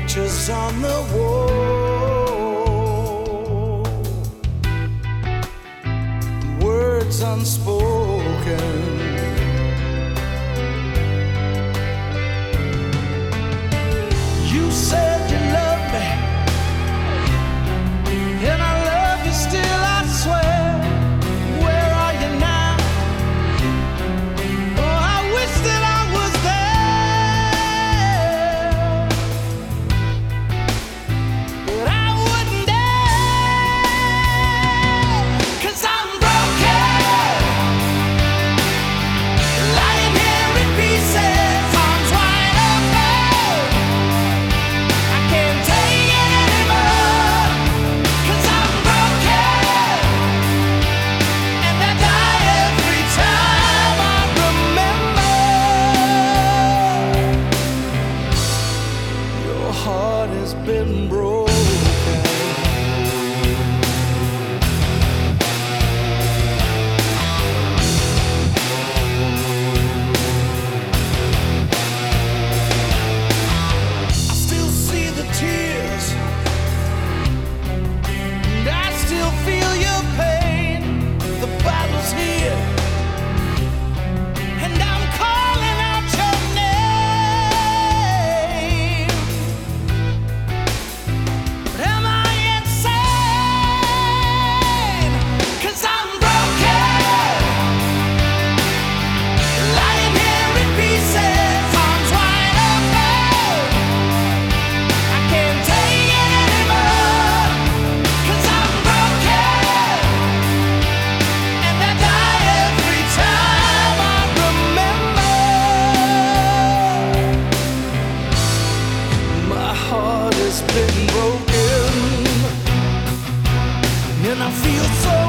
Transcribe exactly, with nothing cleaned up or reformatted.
pictures on the wall, words unspoken. You said you loved me, and I love you still, I swear. Where are you now? Oh, I wish that I was there, but I wouldn't dare, 'cause I'm broken, lying here in pieces, arms wide open. I can't take it anymore, 'cause I'm broken, and I die every time I remember. Your heart has been broken. I still see the tears, and I still feel your pain. The battle's here, and I'm calling out your name. But am I insane? 'Cause I'm broken, lying here in pieces, arms wide open. I can't take it anymore, 'cause I'm broken, and I die every time I remember. My heart has been broken, and I feel so